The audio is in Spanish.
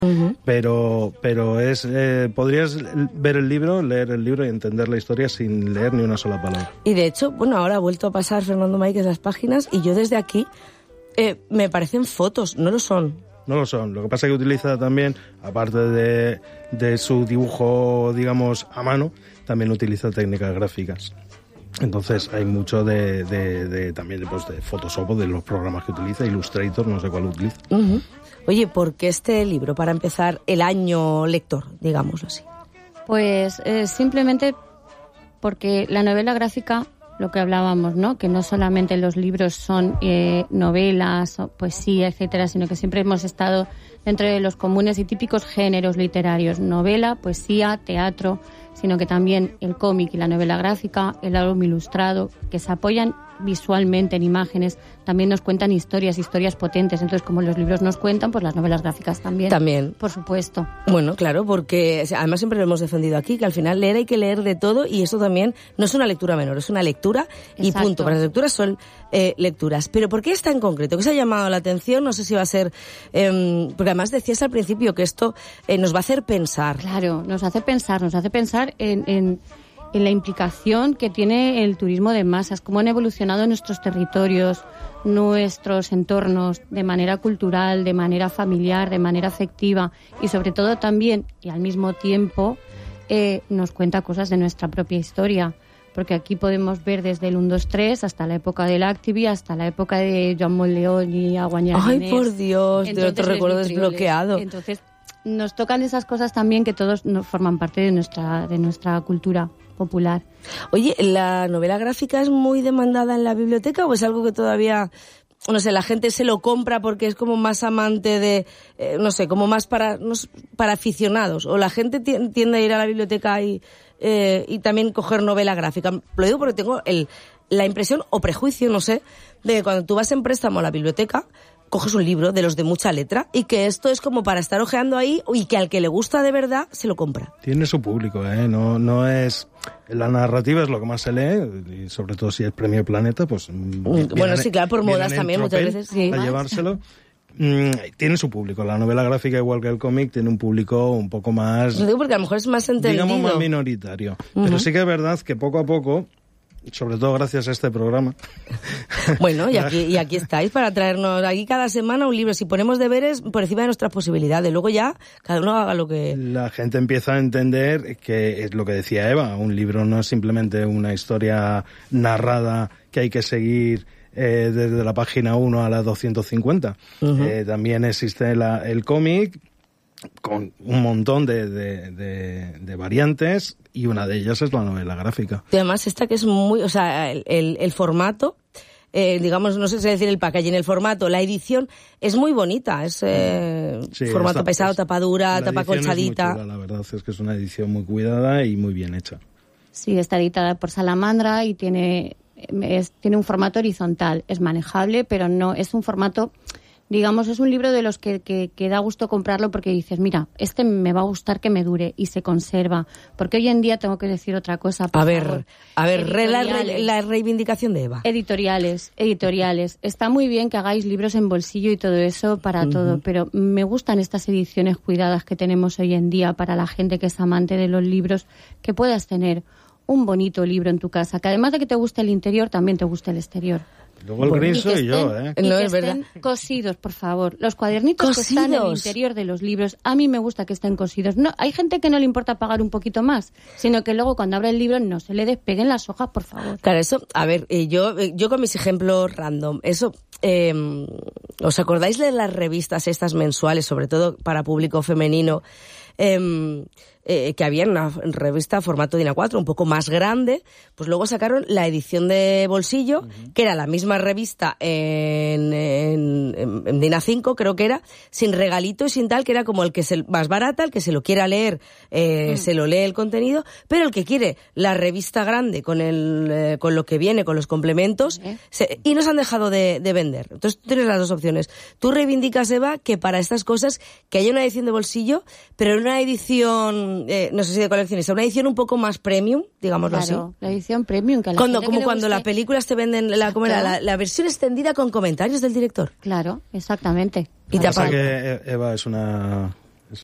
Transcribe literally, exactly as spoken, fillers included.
Uh-huh. Pero, pero es eh, podrías ver el libro, leer el libro y entender la historia sin leer ni una sola palabra. Y de hecho, bueno, ahora ha vuelto a pasar Fernando Máiquez las páginas y yo desde aquí eh, me parecen fotos, no lo son. No lo son. Lo que pasa es que utiliza también, aparte de, de su dibujo, digamos, a mano, también utiliza técnicas gráficas. Entonces hay mucho de, de, de también pues, de Photoshop, de los programas que utiliza, Illustrator, no sé cuál utiliza. Uh-huh. Oye, ¿por qué este libro, para empezar el año lector, digámoslo así? Pues eh, simplemente porque la novela gráfica, lo que hablábamos, ¿no? Que no solamente los libros son eh, novelas, poesía, etcétera, sino que siempre hemos estado dentro de los comunes y típicos géneros literarios, novela, poesía, teatro, sino que también el cómic y la novela gráfica, el álbum ilustrado, que se apoyan visualmente en imágenes, también nos cuentan historias, historias potentes. Entonces, como los libros nos cuentan, pues las novelas gráficas también. También. Por supuesto. Bueno, claro, porque además siempre lo hemos defendido aquí, que al final leer hay que leer de todo y eso también no es una lectura menor, es una lectura. Exacto. Y punto. Para las lecturas son eh, lecturas. Pero ¿por qué esta en concreto? ¿Qué se ha llamado la atención? No sé si va a ser... Eh, porque además decías al principio que esto eh, nos va a hacer pensar. Claro, nos hace pensar, nos hace pensar en... en... en la implicación que tiene el turismo de masas, cómo han evolucionado nuestros territorios, nuestros entornos, de manera cultural, de manera familiar, de manera afectiva y sobre todo también, y al mismo tiempo, eh, nos cuenta cosas de nuestra propia historia. Porque aquí podemos ver desde el uno, dos, tres hasta la época del Activi, hasta la época de Joan Monleón y Aguanyar. ¡Ay, por Dios! De otro recuerdo desbloqueado. Entonces, nos tocan esas cosas también que todos nos forman parte de nuestra, de nuestra cultura popular. Oye, ¿la novela gráfica es muy demandada en la biblioteca o es algo que todavía, no sé, la gente se lo compra porque es como más amante de, eh, no sé, como más para, no sé, para aficionados? ¿O la gente tiende a ir a la biblioteca y, eh, y también coger novela gráfica? Lo digo porque tengo el, la impresión o prejuicio, no sé, de que cuando tú vas en préstamo a la biblioteca, coges un libro de los de mucha letra y que esto es como para estar hojeando ahí y que al que le gusta de verdad se lo compra. Tiene su público, ¿eh? No, no es... La narrativa es lo que más se lee y sobre todo si es Premio Planeta, pues... Bueno, sí, claro, por modas también muchas veces. Sí. A llevárselo. Mm, tiene su público. La novela gráfica, igual que el cómic, tiene un público un poco más... Lo digo porque a lo mejor es más entendido. Digamos más minoritario. Uh-huh. Pero sí que es verdad que poco a poco... Sobre todo gracias a este programa. Bueno, y aquí, y aquí estáis para traernos aquí cada semana un libro. Si ponemos deberes por encima de nuestras posibilidades, luego ya cada uno haga lo que... La gente empieza a entender que es lo que decía Eva, un libro no es simplemente una historia narrada que hay que seguir eh, desde la página uno a la doscientos cincuenta. Uh-huh. Eh, también existe la, el cómic con un montón de, de, de, de variantes y una de ellas es la novela gráfica. Y además esta que es muy, o sea, el, el, el formato, eh, digamos, no sé si decir el packaging, el formato, la edición es muy bonita, es eh, sí, formato esta, pesado, tapa dura, tapa colchadita. Es muy chula, la verdad es que es una edición muy cuidada y muy bien hecha. Sí, está editada por Salamandra y tiene, es, tiene un formato horizontal, es manejable, pero no es un formato... Digamos, es un libro de los que, que, que da gusto comprarlo porque dices, mira, este me va a gustar que me dure y se conserva. Porque hoy en día tengo que decir otra cosa. Por a ver, favor. a ver, re, la, la reivindicación de Eva. Editoriales, editoriales. Está muy bien que hagáis libros en bolsillo y todo eso para uh-huh. todo, pero me gustan estas ediciones cuidadas que tenemos hoy en día para la gente que es amante de los libros, que puedas tener un bonito libro en tu casa, que además de que te guste el interior, también te guste el exterior. Luego el bueno, gris soy yo, ¿eh? Y no, que es estén verdad. Cosidos, por favor. Los cuadernitos ¿Cosidos? Que están en el interior de los libros, a mí me gusta que estén cosidos. No, hay gente que no le importa pagar un poquito más, sino que luego cuando abre el libro no se le despeguen las hojas, por favor. Claro, eso, a ver, eh, yo eh, yo con mis ejemplos random, eso, eh, ¿os acordáis de las revistas estas mensuales, sobre todo para público femenino? Eh, eh, que había en una revista formato DIN A cuatro, un poco más grande, pues luego sacaron la edición de bolsillo, uh-huh. que era la misma revista en, en, en DIN A cinco, creo que era, sin regalito y sin tal, que era como el que es el más barata, el que se lo quiera leer, eh, uh-huh. se lo lee el contenido, pero el que quiere la revista grande con el eh, con lo que viene, con los complementos, uh-huh. se, y nos han dejado de, de vender. Entonces tú tienes las dos opciones. Tú reivindicas, Eva, que para estas cosas, que haya una edición de bolsillo, pero una edición... Eh, no sé si de coleccionista, una edición un poco más premium, digámoslo claro, así. La edición premium. Que a la cuando, gente como que cuando guste... las películas te venden la, ¿cómo era? La, la versión extendida con comentarios del director. Claro, exactamente. Y te pasa que Eva es una